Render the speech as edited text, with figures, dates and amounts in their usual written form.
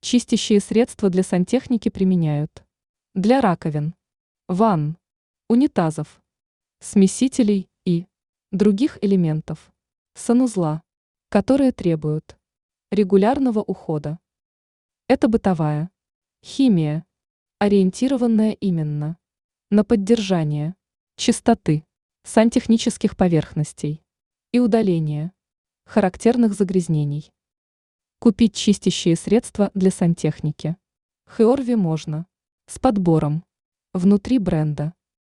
Чистящие средства для сантехники применяют для раковин, ванн, унитазов, смесителей и других элементов санузла, которые требуют регулярного ухода. Это бытовая химия, ориентированная именно на поддержание чистоты сантехнических поверхностей и удаление характерных загрязнений. Купить чистящие средства для сантехники Хеорви можно с подбором внутри бренда.